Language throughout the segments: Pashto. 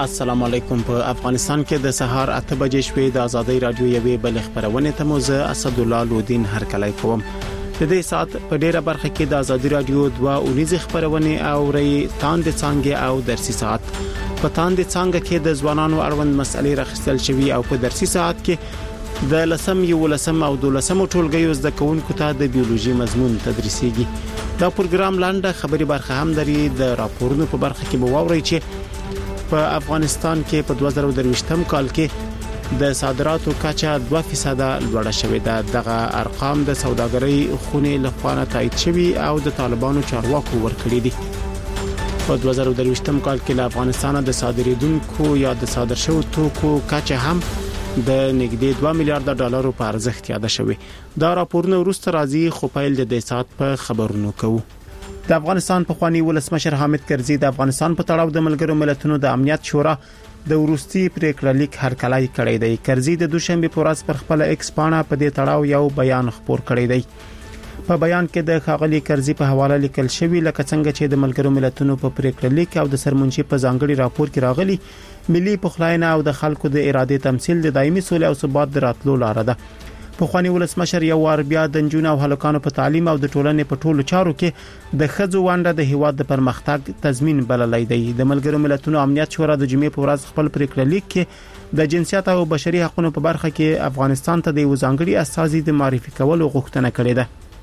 السلام علیکم. په افغانستان کې د سهار 8 بجې شوې د ازادۍ رادیو یوې بل خبرونه ته موزه اسد الله لودین هرکلی کوم. د دې سات په ډیره برخه کې د ازادۍ رادیو 2 اونیزه خبرونه او ری تاند څنګه او درسي ساعت په تاند څنګه کې د ځوانانو اړوند مسلې راخستل شوی او په درسي ساعت کې د لسم یو لسم او دولسم ټولګیو زده کوونکو ته د بیولوژي مضمون تدریسيږي. دا پروګرام لاندې خبري برخه هم لري. د راپورونو په برخه کې به واوري چې په افغانستان کې په 2023م کال کې د صادراتو کچه 2% لوړه شوې ده. دغه ارقام د سوداګرۍ خونې لخوا تایید شوي او د طالبانو چارواکو ورکړي دي. په 2023م کال کې له افغانستان د صادرېدونکو یا د صادر شوو توکو کچه هم د نږدې 2 میلیارډ ډالرو په ارزښت یاد شوی. دا راپورونه وروسته راځي خو پیل د دې سات په خبرونو کوو. د افغانستان په خواني ولسمشر حامد کرزي د افغانستان په تړاو د ملګرو ملتونو د امنیت شورا د ورستي پریکړه لیک هرکلی کړی دی. کرزي د دوشنبه په ورځ پر خپل ایکس پاڼه په دې تړاو یو بیان خپور کړی دی. په بیان کې د ښاغلي کرزي په حواله لیکل شوی لکه څنګه چې د ملګرو ملتونو په پریکړه لیک او د سرمنشي په ځانګړي راپور کې راغلي، ملي پخلاینه او د خلکو د اراده تمثيل د دایمي سولې او ثبات د راتلو لار ده. په خواني ولسمشر یو وار بیا د جنونو او هلکانو په تعلیم او د ټولنې په ټولو چارو کې د خځو ونده د هیواد د پرمختګ تضمین بللای دی. د ملګرو ملتونو امنیت شورا د جمعې په ورځ خپل پریکړه لیک کې د جنسیت او بشري حقوقو په برخه کې افغانستان ته د وزانګړي اساسي د معرفي کولو غوښتنه کړې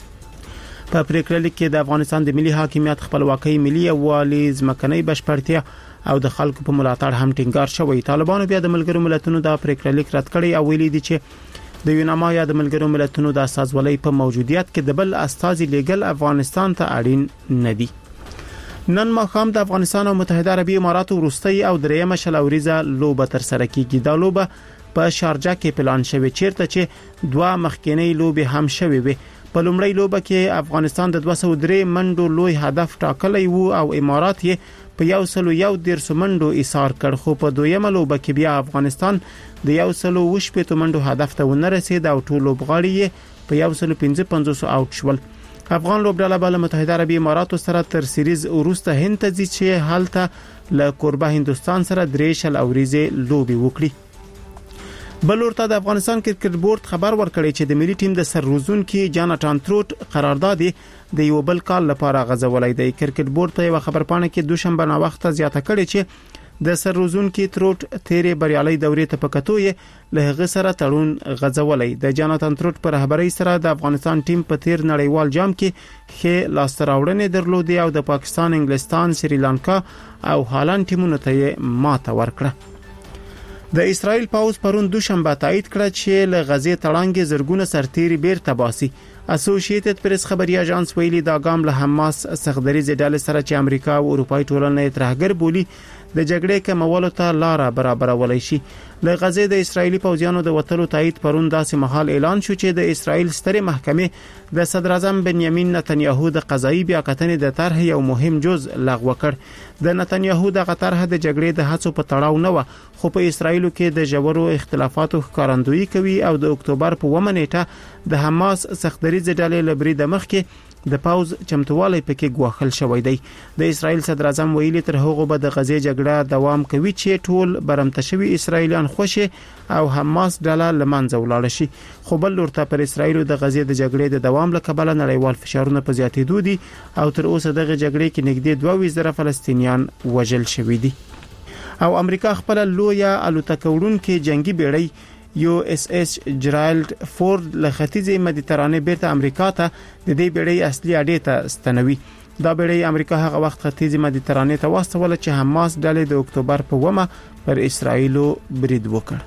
ده. په پریکړه لیک کې د افغانستان د ملي حاکمیت، خپلواکۍ، ملي یووالي، ځمکنۍ بشپړتیا او د خلکو په ملاتړ هم ټینګار شوی. طالبانو بیا د ملګرو ملتونو د پریکړه لیک رد کړی او ویلي دي چې د یوناما یا د ملګرو ملتونو د اساسولۍ په موجودیت کې د بل استازي لیګل افغانستان ته اړین نه دي. نن ماښام د افغانستان او متحده عربی اماراتو وروستي او دریمه شلوریزه لوبه تر سره کیږي. دا لوبه په شارجه کې پلان شوی چیرته چې 2 مخکینی لوبه هم شوی وي. په لومړی لوبه کې افغانستان د 203 منډو لوی هدف ټاکلی وو او امارات یې په 101 منډو ایثار کړ، خو په دویمه لوبه کې بیا افغانستان د 120 منډو هدف ته ونه رسید او ټول لوبغاړي په 155 اوټ شول. افغان لوبډله بل متحده عربی اماراتو سره تر سیریز وروسته هند ته ځي چې حالته له قربه هندستان سره 3 اوریزه لوبي وکړي. بل ورته د افغانستان کرکټ بورډ خبر ورکړی چې د ملي ټیم د سرروزونکو جاناتان تروټ قرارداد د یو بل کال لپاره غځولای دی. کرکټ بورډ په خبرپاڼه کې دوشنبه نا وخت زیاته کړې چې د سرروزونکو تروټ تیرې بریالي دورې ته پکتوې له هغه سره تړون غځولای. د جاناتان تروټ پر رهبرۍ سره د افغانستان ټیم په تیر نړیوال جام کې ښه لاستراوړنې درلودې او د پاکستان، انګلستان، سریلانکا او هالند ټیمونو ته ماته ورکړه. د اسرائیل پاوز پرون دوشنبه تایید کړ چې له غزې تړانګې زرګونه سرتیري بیرته باسي. اسوسییټډ پریس خبري اژانس ویلي دا ګام له حماس سخدریزې ډلې سره چې امریکا او اروپای ټولنې ترهګر بولی د جګړې کمولو ته لار برابرولای شي. له غزې د اسرایلی پوځیانو د وټلو تایید پرون داسې مهال اعلان شو چې د اسرائیل ستره محکمې د صدر اعظم بنیامین نتنیاهو د قضایي بیاکتنې د طرح یو مهم جزء لغوه کړ. د نتنیاهو د طرح د جګړې د هڅو په تړاو نه و، خو په اسرایل کې د ژورو اختلافاتو ښکارندویي کوي او د اکتوبر په 1 نیټه د حماس سخدریزې ډلې لبري د مخ کې د پاوز چمتووالی پکې غواخل شوی دی. د اسرائیل صدر اعظم ویلي تر هغه به د غزې جګړه دوام کوي چې ټول برمته شوی اسرایلیان خوشي او حماس ډله لمنځه ولاړ شي. خو بل ورته پر اسرائیل د غزې د جګړې د دوام لکبل نړیوال فشارونه په زیاتېدو دي او تر اوسه دغه جګړې کې نږدې 22,000 فلسطینیان وژل شوي دي. او امریکا خپل لویه الوتکه وړونکې جنگي بیړۍ USS جرالډ فورد له ختیځې مدیترانې بیرته امریکا ته د دې بیړۍ اصلي اډې ته ستنوي. دا بیړۍ امریکا هغه وخت ختیځې مدیترانې ته واستوله چې حماس ډلې د اکتوبر په 1 پر اسرائیل برید وکړ.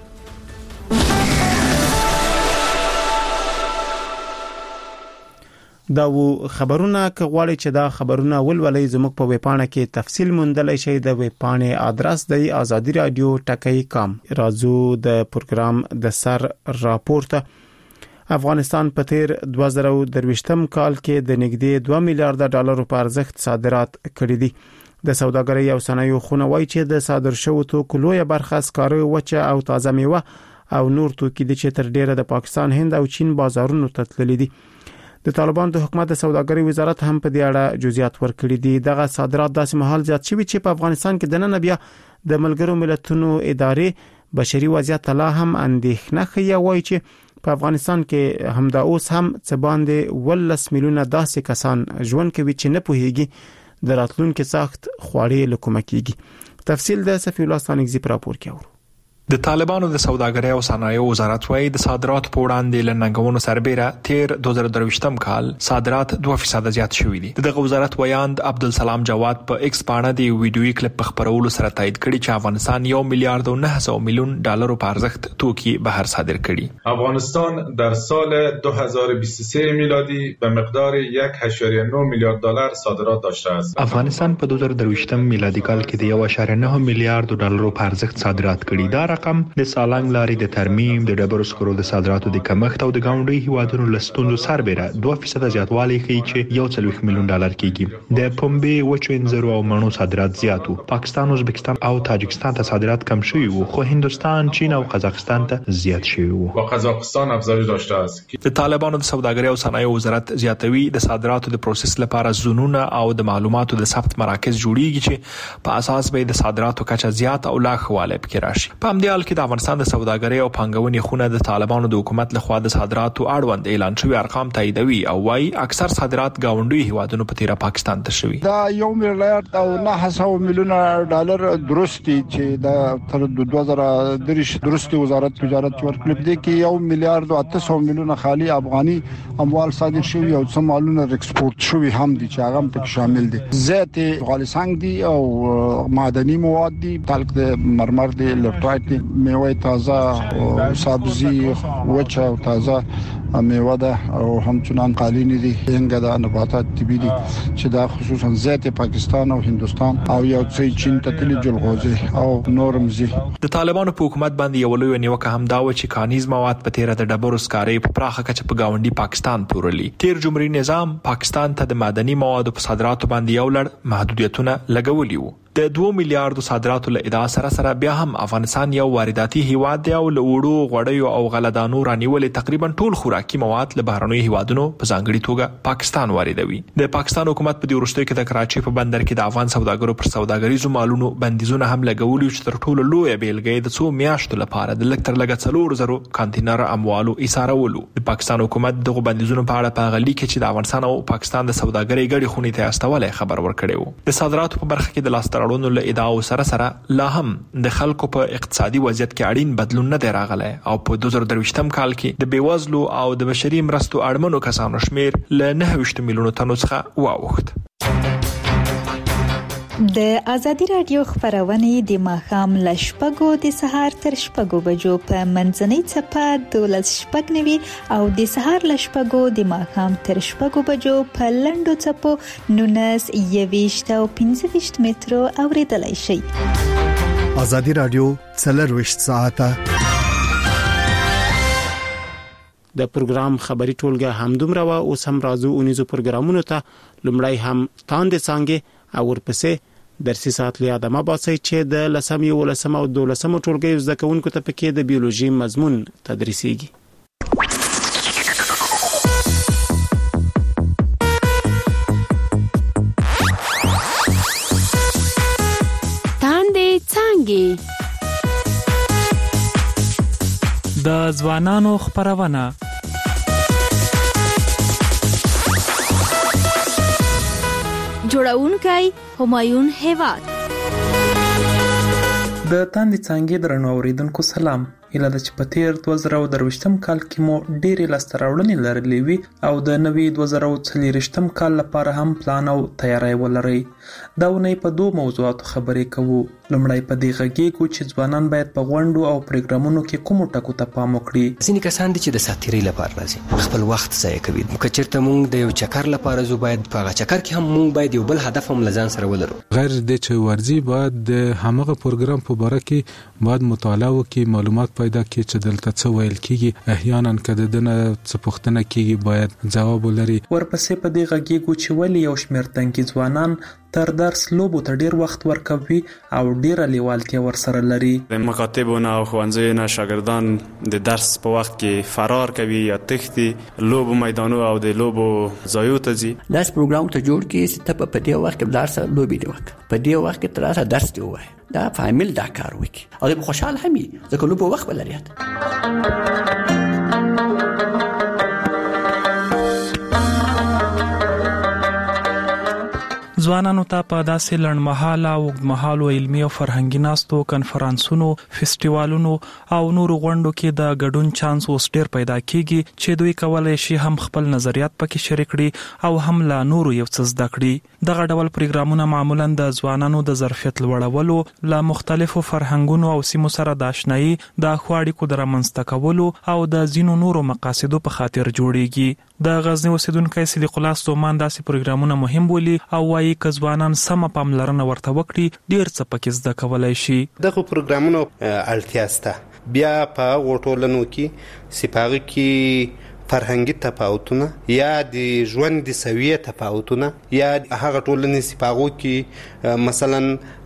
دا و خبرونه که غواړئ چې دا خبرونه ولولئ زموږ په ویبپاڼه کې تفصیل موندلای شئ. د ویبپاڼې آدرس دی azadiradio.com. راځو د پروګرام د سر راپورته. افغانستان په تیر 2023م کال کې د نږدې 2 میلیارډ ډالرو په ارزښت صادرات کړي دي. د سوداګرۍ او صنایعو خونه وایي چې د صادر شوو توکو لویه برخه سکاره، وچه او تازه میوه او نور توکي دي چې تر ډیره د پاکستان، هند او چین بازارونو ته تللي دي. د طالبان د حکومت د سوداګرۍ وزارت هم په دې اړه جزئیات ورکړي دي. دغه صادرات داسې مهال زیات شوي چې په افغانستان کې د نن بیا د ملګرو ملتونو ادارې بشري وضعیت لا هم اندېښنه ښیي، وایي چې په افغانستان کې همدا اوس هم څه باندې 18 میلیونه داسې کسان ژوند کوي چې نه پوهیږي د راتلونکي سخت خواري له کومه کیږي. تفصیل د صفی الله ستانګزی پر راپور کې اورو. د طالبانو د سوداګرۍ او صنایعو وزارت وايي د صادراتو په وړاندې له ننګونو سربېره تیر 2023م کال صادرات 2% زیات شوي دي. دغه وزارت ویاند عبدالسلام جواد په ایکس باندې د ویډیوي کلیپ په خبرولو سره تایید کړي چې افغانستان 1 میلیارد و 900 میلیون ډالر په ارزښت توکي بهر صادر کړي. افغانستان در سال 2023 میلادی به مقدار 1.9 میلیارد دلار صادرات داشته است. افغانستان په 2023م میلادي کال کې د 1.9 میلیارد ډالر په ارزښت صادرات کړي. دا رقم د سالنګ لارې د ترمیم، د ډبرو سکرو د صادراتو د کمښت او د ګاونډي هیوادونو له ستونزو سربېره 2% زیاتوالی ښیي چې 1 میلیون ډالر کېږي. د پنبې، وچو انځرو او مڼو صادرات زیات وو. پاکستان، ازبکستان او تاجکستان ته صادرات کم شوي وو، خو هندوستان، چین او قزاقستان ته زیات شوي وو. با قزاقستان افزایش داشته است. د طالبانو د سوداګرۍ او صنایعو وزارت زیاتوي د صادراتو د پروسس لپاره زونونه او د معلوماتو د ثبت مراکز جوړیږي چې په اساس به د صادراتو کچه زیات او لا خواله پکې راشي. په همدې حال کې د افغانستان د سوداګرۍ او پانګونې خونه د طالبانو د حکومت لخوا د صادراتو اړوند اعلان شوی ارقام تاییدوي او وايي اکثر صادرات ګاونډي هیوادونو په تیره پاکستان ته شوی. دا 1 میلیارد او 900 میلیون ډالر درستی چې د تر 2023 درستی وزارت تجارت ورکړل دي کې 1 میلیارد او 800 میلیون خالي افغاني اموال صادر شوی او څه مالونه ایکسپورت شوی هم دي چې هغه په شامل دي. زیت غالسنګ دي او معدني مواد دي، تلک د مرمر دي، لپټایټ دي، میوه تازه، سبزی وچه او تازه میوه ده او همچنان قالینی دي، هنګ ده، نباتات طبي دي چې دا خصوصا زیت پاکستان او هندوستان او یو څه چین ته تللی جلغوزي او نورم زی. د طالبانو په حکومت باندې یو لوی نیوکه هم دا و چې کانیز مواد په تیره د ډبرو سکاري په پراخه کچه په گاونډي پاکستان پورلي. تیر جمهوریت نظام پاکستان ته د معدني موادو په صادراتو باندې یو لړ محدودیتونه لګولي وو. د 2 میلیارډ صادراتو له ادعا سره بیا هم افغانستان یو وارداتي هیواد دی او له وړو غوړیو او غلدانو رانیولې تقریبا ټول خوراکي مواد له بهرنیو هیوادونو په ځانګړي توګه پاکستان واردوي. د پاکستان حکومت په دې وروستیو کې د کراچي په بندر کې د افغان سوداګرو پر سوداګریزو مالونو بندیزونه هم لګولي چې تر ټولو لوی بیلګه د 2 میاشتو لپاره د لکټر لګ 400 کانټینر اموالو ایثارولو. د پاکستان حکومت دغه بندیزونو په اړه په غلي کې چې د افغانستان او پاکستان د سوداګرۍ ګډې خونې ته استولې خبر ورکړی وو. د صادراتو په برخه کې د لاسترړونو له ادعاو سره لا هم د خلکو په اقتصادي وضعیت کې اړین بدلون نه دی راغلی او په 2023م کال کې د بیوزلو او د بشري مرستو اړمنو کسانو شمیر له 9 میلیونو تنو څخه واوښت. د ازادي رادیو خبرونه د ماښام له شپږو د سهار تر شپږو بجو په منځنۍ چپه 12:09 او د سهار له شپږو د ماښام تر شپږو بجو په لنډو چپو 19 او 15 مترو اوریدلای شئ. ازادي رادیو 24 ساعته د پروګرام خبري ټولګه همدومره و. اوس هم راځو اونیزو پروګرامونو ته. لومړی هم تاندې څنګه او ورپسې درسي ساعت له ادمه باسي چې د لسمې او لسمه او دولسمه ټولګي زده کوونکو ته پکې د بیولوژي مضمون تدریسيږي. تاندې څنګه د ځوانانو خبرونه جوړونکی همایون هیواد. د تاندې څنګه درنو اوریدونکو سلام. اله د چې په تیر 2023م کال کې مو ډېرې لاسته راوړنې لرلې وي او د نوي 2024م کال لپاره هم پلان او تیاری ولرئ. دا ونې په دوه موضوعاتو خبرې کوو. لومړی په دې غږیږو چې ځوانان باید په غونډو او پروګرامونو کې کومو ټکو ته پام وکړي. ځینې کسان دي چې د ساتیرۍ لپاره راځي، خپل وخت ضایع کوي. که چېرته موږ د یو چکر لپاره زو باید په هغه چکر کې هم موږ باید یو بل هدف هم لزان سره ولرو. غیر د چې ورزي باید د همغه پروګرام په باره کې باید مطالعه وکړي، معلومات پیدا کړي چې دلته څه ویل کیږي. احیانا کله دنه څه پوښتنه کیږي باید جواب ولري. ورپسې په دې غږیږو چې ولې یو شمېر تنکي ځوانان تر درس لوبو ته ډیر وخت ورکوي او ډیره لیوالتیا ورسره لري. د مکاتبونو او ښوونځیو شاګردان د درس په وخت کې فرار کوي یا تښتي، لوبو میدانو او د لوبو ځایو ته ځي. داس پروګرام ته جوړ کړي چې ته په دې وخت کې درس لوبي دی وکړه، په دې وخت کې تر اوسه درس دی وای، دا فامیل دا کار وکړي او د خوشحال هم وي ځکه لوبو وخت ولري. ځوانانو ته په داسې لنډمهاله او اوږدمهالو علمي او فرهنګي ناستو، کنفرانسونو، فیسټیوالونو او نورو غونډو کې د ګډون چانس اوس ډیر پیدا کیږي چې دوی کولای شي هم خپل نظریات پکې شریک کړي او هم لا نورو یو څه زده کړي. دغه ډول پروګرامونه معمولا د ځوانانو د ظرفیت لوړولو، له مختلفو فرهنګونو او سیمو سره د آشنایي، د ښو اړیکو د رامنځته کولو او د ځینو نورو مقاصدو په خاطر جوړیږي. د غزنی اوسیدونکو صدیق الله ستومان داسې پروګرامونه مهم بولي او وايي که ځوانان سمه پاملرنه ورته وکړي ډیر څه پکې زده کولای شي. دغه پروګرامونو اړتیا شته. بیا په وټولنو کې سپاغه کې فرهنګي تفاوتونه یا د ژوند د سویه تفاوتونه یا هغه ټولنې سپاغو کې مثلا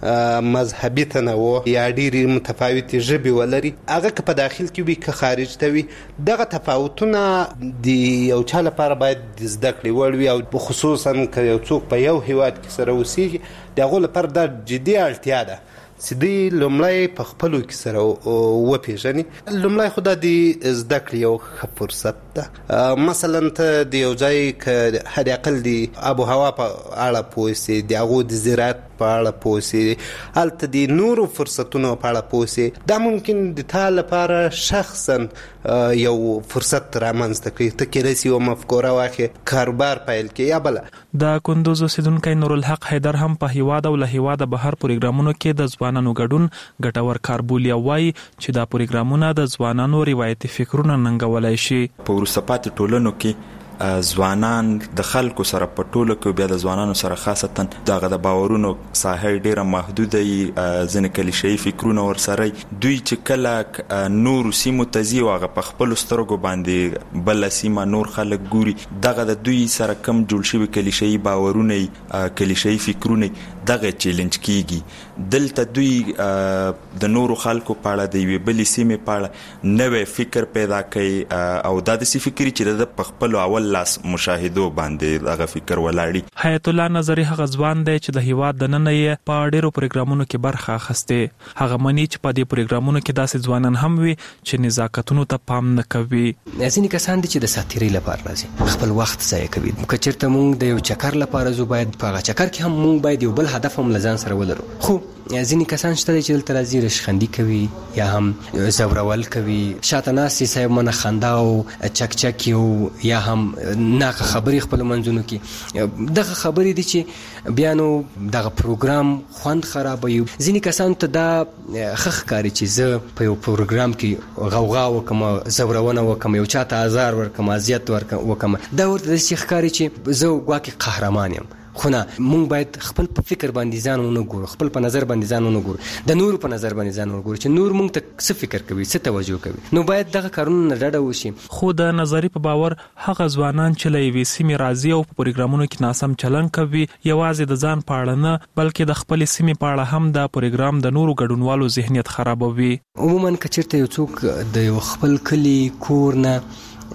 مذهبي تنوع یا ډېری متفاوتې ژبې ولري، هغه که په داخل کې وي که خارج ته وي، دغه تفاوتونه د یو چا لپاره باید د زده کړې وړ وي او خصوصا که یو څوک په یو هیواد کې سره اوسېږي د هغو لپاره دا جدي اړتیا ده چې دوی لومړی په خپلو کې سره وپېژني. لومړی خو دا د زده کړې یو ښه فرصت ده. مثلا ته د یو ځای که حد اقل د آب و هوا په اړه پوه سې، د هغو د زراعت په اړه پوه سې، هلته د نورو فرصتونو په اړه پوه سې، دا ممکن د تا لپاره شخصا یو فرصت رامنځته کړي. ته کېدای سي یوه مفکوره واخلې، کاروبار پیل کړې یا بله. د کندوز اوسیدونکی نورالحق حیدر هم په هیواد او له هیواده بهر پروګرامونو کې د ځوانانو ګډون ګټور کار بولي او وایي چې دا پروګرامونه د ځوانانو روایتي فکرونه ننګولی شي. په وروسته پاتې ټولنو کې ځوانان د خلکو سره په ټوله کې بیا د ځوانانو سره خاصتا دغه د باورونو ساحه ډیره محدوده وي، ځینې کلیشه‌ایي فکرونه ورسره دوی چې کله نور سیمو ته ځي او هغه په خپلو سترګو باندې بله سیمه نور خلک ګوري، دغه د دوی سره کم جوړ شوي کلیشه‌ایي باورونه کلیشه‌ایي فکرونه دغه چیلنج کیږي. دلته دوی د نورو خلکو په اړه د یوې بلې سیمې په اړه نوی فکر پیدا کوي او دا داسې فکر چې د په خپلو اول لاس مشاهدو باندې هغه فکر ولاړی. حیات الله نظری هغه ځوان دی چې د هیواد د نن یې په ډیرو پروګرامونو کې برخه اخیسته. هغه مني چې په دې پروګرامونو کې داسې ځوانان هم وي چې نزاکتونو ته پام نه کوي. ځینې کسان دي چې د ساتیري لپاره راځي، خپل وخت ضایع کوي. که چېرته موږ د یو چکر لپاره زو باید په هغه چکر کې هم موږ باید یو بل هدف هم لزان سره ولرو. خو ځینې کسان شته چې دلته راځي رشخندي کوي یا هم زورول کوي، شاته ناستې صاحب منه خندا او چک یا هم ناقه خبرې خپل منځونو کې. دغه خبرې دي چې بیا نو دغه پروګرام خوند خرابوي. ځینې کسانو ته دا ښه ښکاري چې زه په یو پروګرام کې غوغا وکم، زورونه وکم، یو چاته ازار ورکم، اذیت وکم، دا ورته داسې ښکاري چې زه ګواکې قهرمان یم. خو نه، مونږ باید خپل په فکر باندې ځان ونه ګورو، خپل په نظر باندې ځان ونه ګورو، د نورو په نظر باندې ځان ونه ګورو چې نور مونږ ته څه فکر کوي، څه توجه کوي. نو باید دغه کارونه نه ډډه وشي. خو د نظری په باور هغه ځوانان چې له یوې سیمې راځي او په پروګرامونو کې ناسم چلند کوي، یوازې د ځان په اړه نه بلکې د خپل سیمې په اړه هم دا پروګرام د نورو ګډونوالو ذهنیت خرابوي. عموما که چېرته یو څوک د یو خپل کلی کور نه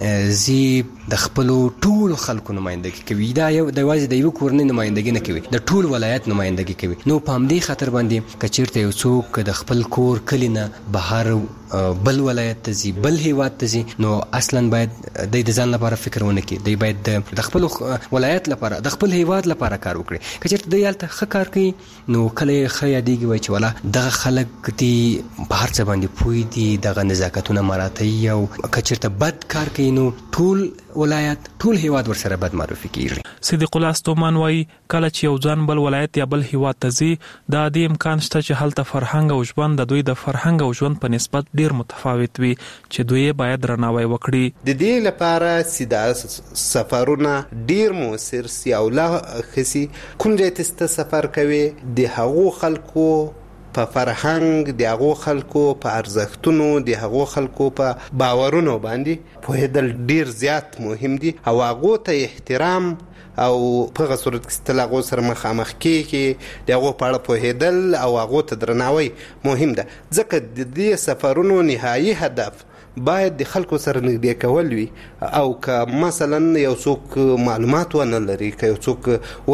زی د خپل ټول خلکو نمائندګي کوي، دا یو د یوازې د یو کورنۍ نمائندګي نه کوي، د ټول ولایت نمائندګي کوي. نو په همدې خاطر باندې که چېرته یو څوک د خپل کور کلی نه بهر بل ولایت ته ځي، بل هیواد ته ځي، نو اصلا باید د ځان لپاره فکر ونه کړي. دی باید د خپل ولایت لپاره، د خپل هیواد لپاره کار وکړي. که چېرته دی هلته ښه کار کوي نو کله یې ښه یادېږي، وایي چې والا دغه خلک دي په هر څه باندې پوه دي، دغه نزاکتونه مراعتوي. او که چېرته بد کار کوي نو ټول ولایت، ټول هیواد ورسره بد معرفي کیږي. صدیق الله ستومان وایي کله چې یو ځان بل ولایت یا بل هیواد ته ځي، دا د امکان شته چې هلته فرهنګ او ژوند د دوی د فرهنګ او ژوند په نسبت ډیر متفاوت وي چې دوی باید درناوی وکړي. د دې لپاره چې د سفرونه ډیر موثر سي او لا خسي، کوم ځای ته سفر کوي د هغو خلکو په فرهنګ، د هغو خلکو په ارزښتونو، د هغو خلکو په باورونو باندې پوهېدل ډیر زیات مهم دي او هغو ته احترام او په هغه صورت کې تل هغو سره مخامخ کېږي د هغو په اړه پوهېدل او هغو ته درناوی مهم ده، ځکه د دې سفرونو نهایي هدف باید د خلکو سره نږدې کول وي. او که مثلا یو څوک معلومات ونه لري، که یو څوک